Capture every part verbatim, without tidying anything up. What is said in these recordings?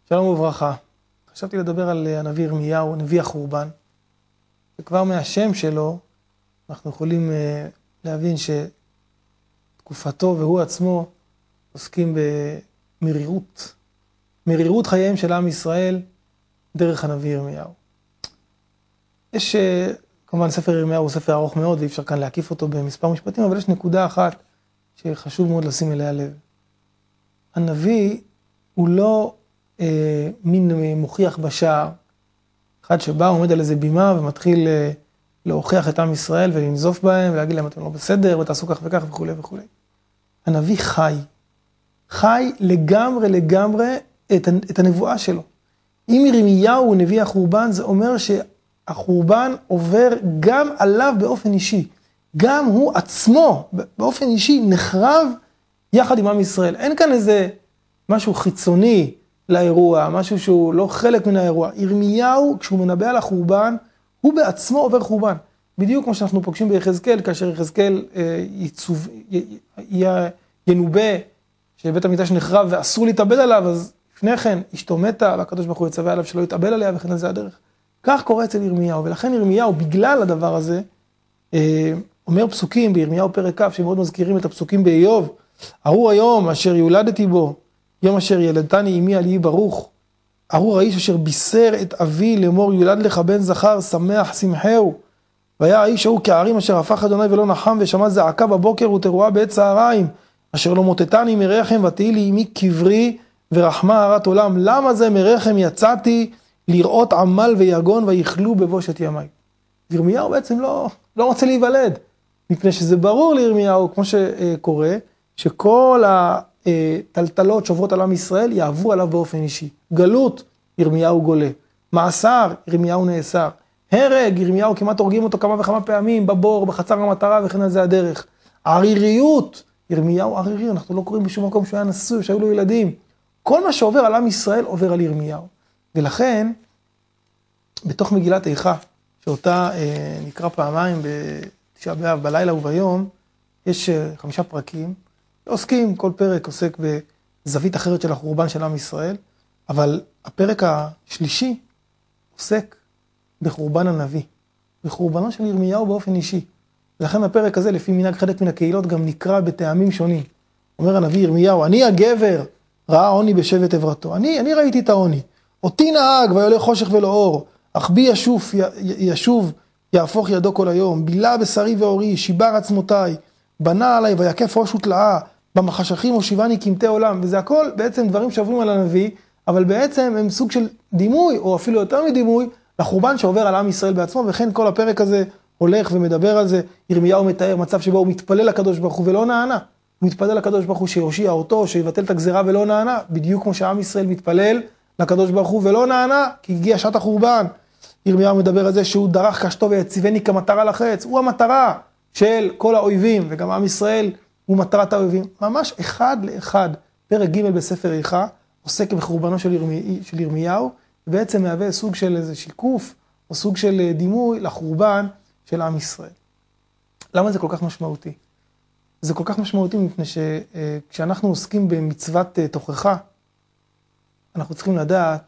שלום וברכה. חשבתי לדבר על הנביא ירמיהו, נביא החורבן. וכבר מהשם שלו אנחנו יכולים להבין שתקופתו והוא עצמו עוסקים במרירות. מרירות חייהם של עם ישראל דרך הנביא ירמיהו. יש, כמובן ספר ירמיהו הוא ספר ארוך מאוד ואי אפשר כאן להקיף אותו במספר משפטים, אבל יש נקודה אחת שחשוב מאוד לשים אליה לב. הנביא הוא לא אה, מין מוכיח בשער, אחד שבא עומד על איזה בימה ומתחיל אה, להוכיח את עם ישראל ולנזוף בהם ולהגיד להם אתם לא בסדר ותעשו כך וכך וכו' וכו'. הנביא חי, חי לגמרי לגמרי את, את הנבואה שלו. אם ירמיהו הוא נביא החורבן, זה אומר שהחורבן עובר גם עליו באופן אישי. גם הוא עצמו באופן אישי נחרב יחד עם עם ישראל. אין כאן איזה משהו חיצוני לאירוע, משהו שהוא לא חלק מן האירוע. ירמיהו, כשהוא מנבא על החורבן, הוא בעצמו עובר חורבן. בדיוק כמו שאנחנו פוגשים ביחזקאל, כאשר יחזקאל אה, יצוב, י, י, ינובא, שבית המקדש נחרב ואסור להתאבל עליו, אז לפני כן אשתו מתה, והקדוש ברוך הוא יצווה עליו שלא יתאבל עליה, וכן על זה הדרך. כך קורה אצל ירמיהו, ולכן ירמיהו, בגלל הדבר הזה, אה, אומר פסוקים בירמיהו פרק כ' שמאוד מזכירים את הפסוקים באיוב, ארור היום אשר יולדתי בו, יום אשר ילדתני אמי על יהי ברוך, ארור האיש אשר בישר את אבי לאמור יולד לך בן זכר, שמח שמחהו, והיה האיש ההוא כערים אשר הפך אדוני ולא נחם, ושמע זעקה בבוקר ותרועה בעת צהריים, אשר לא מוטטני מרחם ותהי לי אמי קברי ורחמה הרת עולם. למה זה מרחם יצאתי לראות עמל ויגון ויכלו בבושת ימי. ירמיהו בעצם לא, לא רוצה להיוולד, מפני שזה ברור לירמיהו, כמו שקורה, שכל הטלטלות שעוברות על עם ישראל יעברו עליו באופן אישי. גלות, ירמיהו גולה. מאסר, ירמיהו נאסר. הרג, ירמיהו כמעט הורגים אותו כמה וכמה פעמים, בבור, בחצר המטרה וכן על זה הדרך. עריריות, ירמיהו ערירי, אנחנו לא קוראים בשום מקום שהוא היה נשוי, שהיו לו ילדים. כל מה שעובר על עם ישראל עובר על ירמיהו. ולכן, בתוך מגילת איכה, שאותה אה, נקרא פעמיים בתשעה באב, בלילה וביום, יש אה, חמישה פרקים, עוסקים, כל פרק עוסק בזווית אחרת של החורבן של עם ישראל, אבל הפרק השלישי עוסק בחורבן הנביא, בחורבנו של ירמיהו באופן אישי. ולכן הפרק הזה, לפי מנהג חלק מן הקהילות, גם נקרא בטעמים שונים. אומר הנביא ירמיהו, אני הגבר ראה עוני בשבט עברתו. אני, אני ראיתי את העוני. אותי נהג ויעלה חושך ולא אור, אך בי ישוף, ישוב יהפוך ידו כל היום, בילה בשרי ואורי, שיבר עצמותיי, בנה עליי ויקף ראש ותלאה, במחשכים הושיבני קמתי עולם. וזה הכל בעצם דברים שעוברים על הנביא, אבל בעצם הם סוג של דימוי, או אפילו יותר מדימוי, לחורבן שעובר על עם ישראל בעצמו, וכן כל הפרק הזה הולך ומדבר על זה. ירמיהו מתאר מצב שבו הוא מתפלל לקדוש ברוך הוא ולא נענה. הוא מתפלל לקדוש ברוך הוא שיושיע אותו, שיבטל את הגזירה ולא נענה, בדיוק כמו שעם ישראל מתפלל לקדוש ברוך הוא ולא נענה, כי הגיע שעת החורבן. ירמיהו מדבר על זה שהוא דרך קשתו ויציבני כמטרה לחץ, הוא המטרה של כל האויבים, וגם עם ישראל הוא מטרת האויבים. ממש אחד לאחד, פרק ג' בספר איכה, עוסק בחורבנו של, ירמי, של ירמיהו, ובעצם מהווה סוג של איזה שיקוף, או סוג של דימוי לחורבן של עם ישראל. למה זה כל כך משמעותי? זה כל כך משמעותי מפני שכשאנחנו עוסקים במצוות תוכחה, אנחנו צריכים לדעת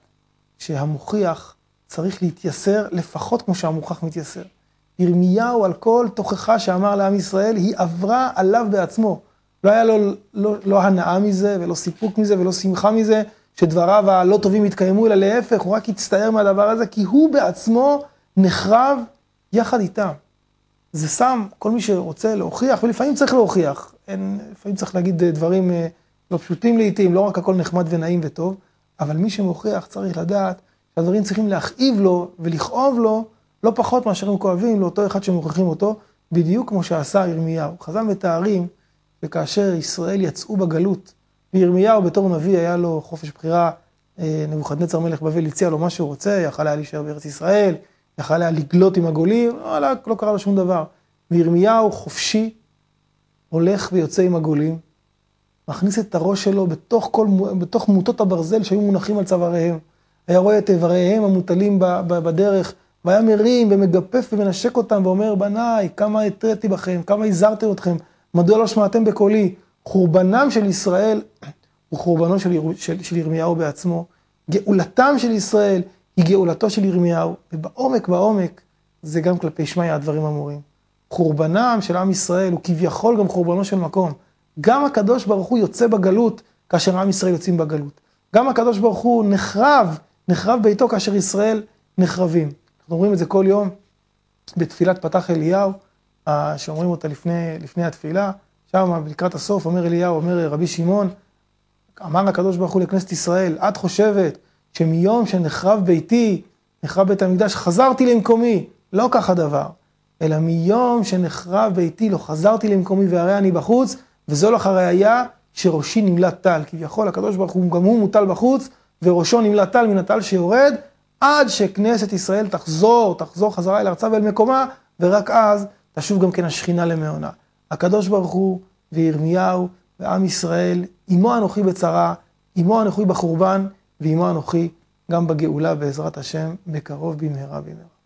שהמוכיח צריך להתייסר לפחות כמו שהמוכח מתייסר. ירמיהו על כל תוכחה שאמר לעם ישראל, היא עברה עליו בעצמו. לא היה לו לא, לא הנאה מזה, ולא סיפוק מזה, ולא שמחה מזה, שדבריו הלא טובים יתקיימו, אלא להפך, הוא רק יצטער מהדבר הזה, כי הוא בעצמו נחרב יחד איתם. זה שם כל מי שרוצה להוכיח, ולפעמים צריך להוכיח. אין, לפעמים צריך להגיד דברים לא פשוטים לעתים, לא רק הכל נחמד ונעים וטוב, אבל מי שמוכיח צריך לדעת שהדברים צריכים להכאיב לו ולכאוב לו, לא פחות מאשר הם כואבים לאותו אחד שמוכיחים אותו, בדיוק כמו שעשה ירמיהו. חז"ל מתארים שכאשר ישראל יצאו בגלות, וירמיהו בתור נביא היה לו חופש בחירה, נבוכדנצר מלך בבל הציע לו מה שהוא רוצה, יכל היה להישאר בארץ ישראל, יכל היה לגלות עם הגולים, לא, לא, לא קרה לו שום דבר. וירמיהו חופשי, הולך ויוצא עם הגולים, מכניס את הראש שלו בתוך, כל, בתוך מוטות הברזל שהיו מונחים על צוואריהם. היה רואה את איבריהם המוטלים בדרך, והיה מרים ומגפף ומנשק אותם ואומר, בניי, כמה התרתי בכם, כמה הזהרתי אתכם, מדוע לא שמעתם בקולי? חורבנם של ישראל הוא חורבנו של, של, של ירמיהו בעצמו, גאולתם של ישראל היא גאולתו של ירמיהו, ובעומק בעומק זה גם כלפי שמעיה הדברים אמורים. חורבנם של עם ישראל הוא כביכול גם חורבנו של מקום. גם הקדוש ברוך הוא יוצא בגלות כאשר עם ישראל יוצאים בגלות. גם הקדוש ברוך הוא נחרב, נחרב ביתו כאשר ישראל נחרבים. אנחנו אומרים את זה כל יום בתפילת פתח אליהו, שאומרים אותה לפני, לפני התפילה, שם לקראת הסוף אומר אליהו, אומר רבי שמעון, אמר הקדוש ברוך הוא לכנסת ישראל, את חושבת שמיום שנחרב ביתי, נחרב בית המקדש, חזרתי למקומי, לא כך הדבר, אלא מיום שנחרב ביתי, לא חזרתי למקומי והרי אני בחוץ, וזו לך הראיה שראשי נמלט טל, כביכול הקדוש ברוך הוא גם הוא מוטל בחוץ, וראשו נמלט טל מן הטל שיורד, עד שכנסת ישראל תחזור, תחזור חזרה אל ארצה ואל מקומה, ורק אז תשוב גם כן השכינה למעונה. הקדוש ברוך הוא וירמיהו ועם ישראל, עמו אנוכי בצרה, עמו אנוכי בחורבן, ועמו אנוכי גם בגאולה בעזרת השם, בקרוב במהרה במהרה.